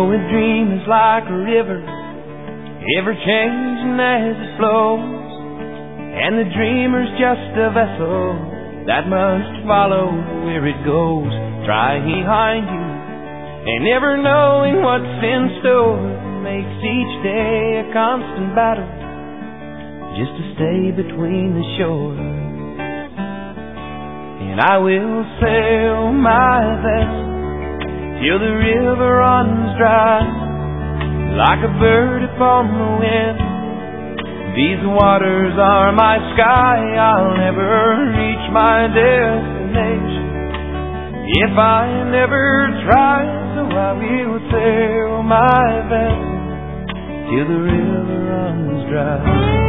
know a dream is like a river, ever changing as it flows, and the dreamer's just a vessel that must follow where it goes. Try behind you, and never knowing what's in store makes each day a constant battle just to stay between the shore. And I will sail my vessel till the river runs dry, like a bird upon the wind. These waters are my sky, I'll never reach my destination if I never try. So I will sail my vessel till the river runs dry.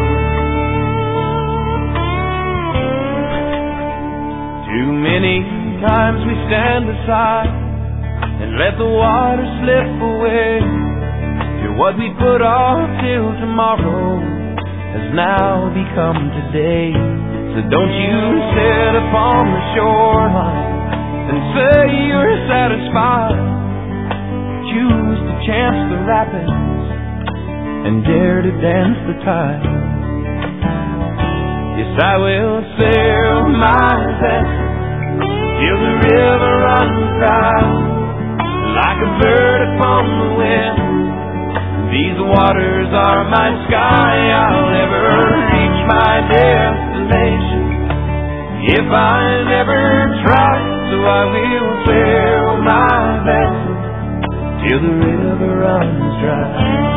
Too many times we stand aside and let the water slip away. To what we put off till tomorrow has now become today. So don't you sit upon the shoreline and say you're satisfied. Choose to chance the rapids and dare to dance the tide. Yes, I will sail my vessel till the river runs dry, like a bird upon the wind. These waters are my sky, I'll never reach my destination if I never try. So I will sail my vessel till the river runs dry.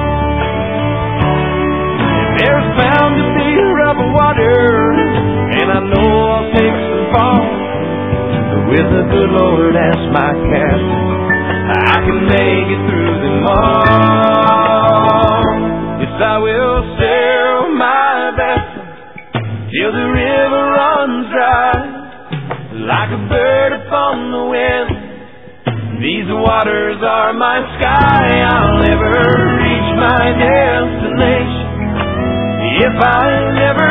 There's bound to be rough water, and I know I'll take some fall, but with the good Lord as my captain, I can make it through them all. Yes, I will sail my vessel till the river runs dry, like a bird upon the wind. These waters are my sky, I'll never reach my destination if I never